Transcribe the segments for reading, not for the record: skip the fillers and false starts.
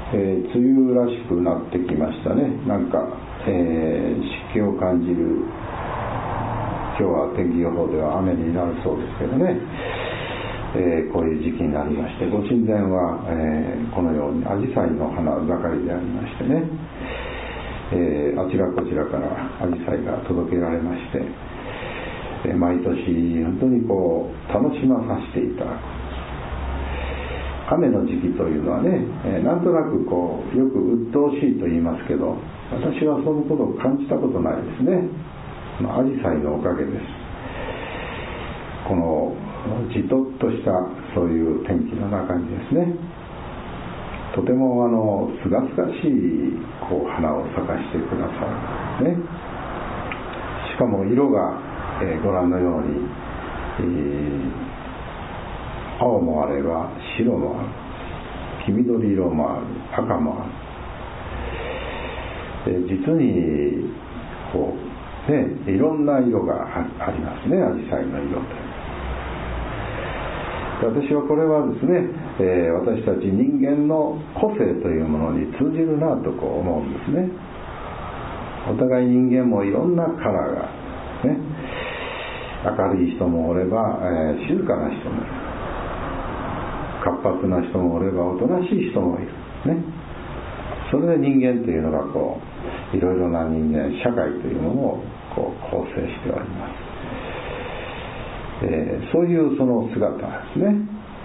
梅雨らしくなってきましたね。なんか、湿気を感じる。今日は天気予報では雨になるそうですけどね、こういう時期になりまして、ご神前は、このようにアジサイの花盛りでありましてね、あちらこちらからアジサイが届けられまして、毎年本当にこう楽しまさせていただく。雨の時期というのはね、なんとなくこうよく鬱陶しいと言いますけど、私はそのことを感じたことないですね。アジサイのおかげです。このじとっとしたそういう天気の中にですね、とてもすがすがしいこう花を咲かしてくださる、ね、しかも色が、ご覧のように、青もあれば白もある、黄緑色もある、赤もある、実にこうね、いろんな色がありますね、アジサイの色という。私はこれはですね、私たち人間の個性というものに通じるなとこう思うんですね。お互い人間もいろんなカラーがね、明るい人もおれば、静かな人もいる、活発な人もおればおとなしい人もいるね。それで人間というのがこういろいろな人間社会というものをこう構成しております。そういうその姿ですね。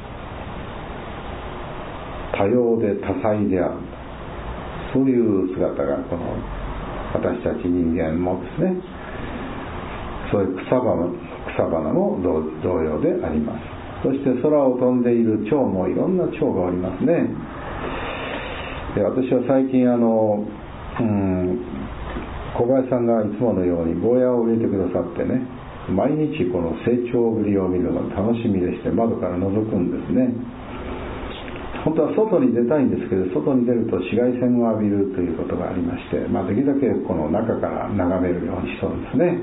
多様で多彩である、そういう姿がこの私たち人間もですね、そういう草花も同様であります。そして空を飛んでいる蝶もいろんな蝶がおりますね。で、私は最近小林さんがいつものようにゴーヤを植えてくださってね、毎日この成長ぶりを見るのが楽しみでして、窓から覗くんですね。本当は外に出たいんですけど、外に出ると紫外線を浴びるということがありまして、できるだけこの中から眺めるようにしたんですね。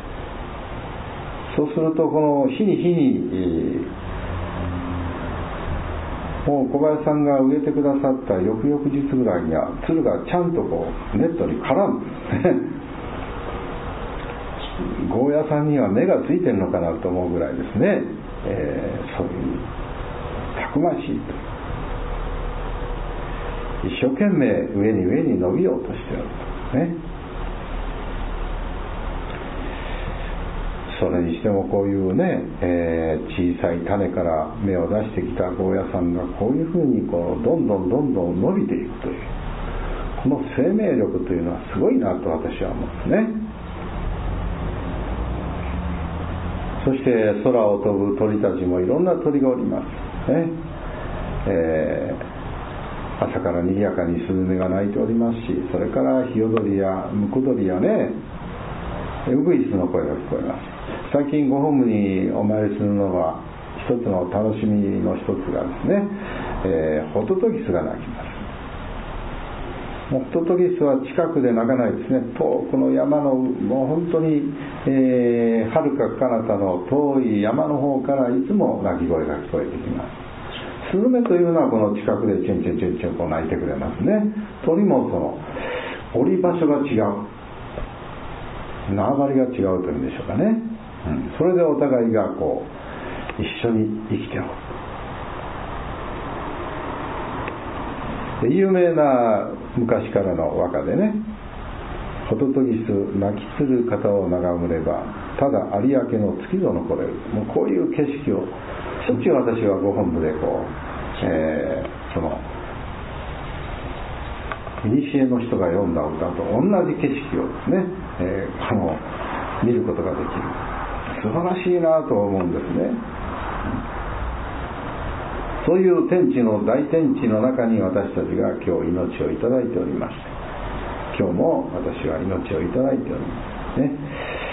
そうするとこの日に日に、もう小林さんが植えてくださった翌々日ぐらいには鶴がちゃんとこうネットに絡むゴーヤさんには目がついてるのかなと思うぐらいですね、そういうたくましいと、一生懸命上に伸びようとしているとね。それにしてもこういうね、小さい種から芽を出してきたゴーヤさんがこういうふうにこうどんどん伸びていくという、この生命力というのはすごいなと私は思うんですね。そして空を飛ぶ鳥たちもいろんな鳥がおりますね。朝から賑やかにスズメが鳴いておりますし、それからヒヨドリやムクドリやね、ウグイスの声が聞こえます。最近ご本部にお参りするのは一つの楽しみの一つがですね、ホトトギスが鳴きます。ホトトギスは近くで鳴かないですね。遠くの山のもう本当に、遥か彼方の遠い山の方からいつも鳴き声が聞こえてきます。スズメというのはこの近くでチュンチュンチュンチュンこう鳴いてくれますね。鳥もその降り場所が違う、縄張りが違うというんでしょうかね、それでお互いがこう一緒に生きておる。で、有名な昔からの和歌でね、ホトトギス鳴きつる方を眺めればただ有明の月ぞ残れる。もうこういう景色をしょっちゅう私はご本部でこう、その古の人が読んだ歌と同じ景色をですね、見ることができる。素晴らしいなと思うんですね。そういう天地の大天地の中に私たちが今日命をいただいておりまして、今日も私は命をいただいておりますね。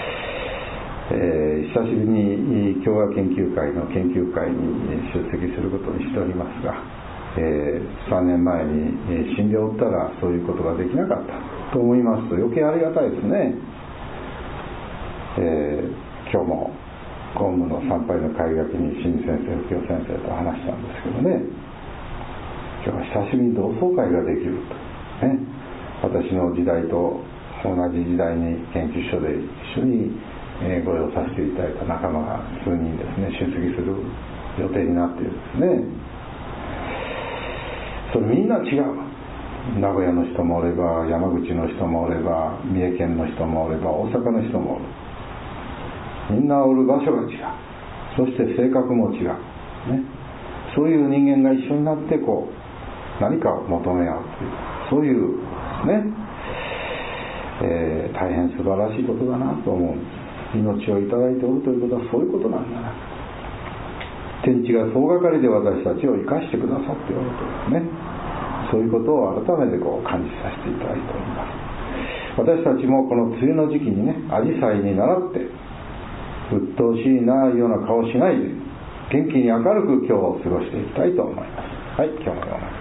久しぶりに共和研究会の研究会に出席することにしておりますが、3年前に死んでおったらそういうことができなかったと思いますと余計ありがたいですね。今日も公務の参拝の会議に新先生、副教先生と話したんですけどね、 今日は久しぶりに同窓会ができると、ね、私の時代と同じ時代に研究所で一緒にご用させていただいた仲間が数人ですね、出席する予定になっているんですね。それみんな違う。名古屋の人もおれば、山口の人もおれば、三重県の人もおれば、大阪の人もおる。みんなおる場所が違う。そして性格も違う、ね、そういう人間が一緒になって何かを求め合うという、そういうね、大変素晴らしいことだなと思うんです。命をいただいておるということはそういうことなんだな。天地が総がかりで私たちを生かしてくださっておるというね、そういうことを改めて感じさせていただいております。私たちもこの梅雨の時期にね、アジサイに倣って鬱陶しいなような顔しないで元気に明るく今日を過ごしていきたいと思います。はい、今日のような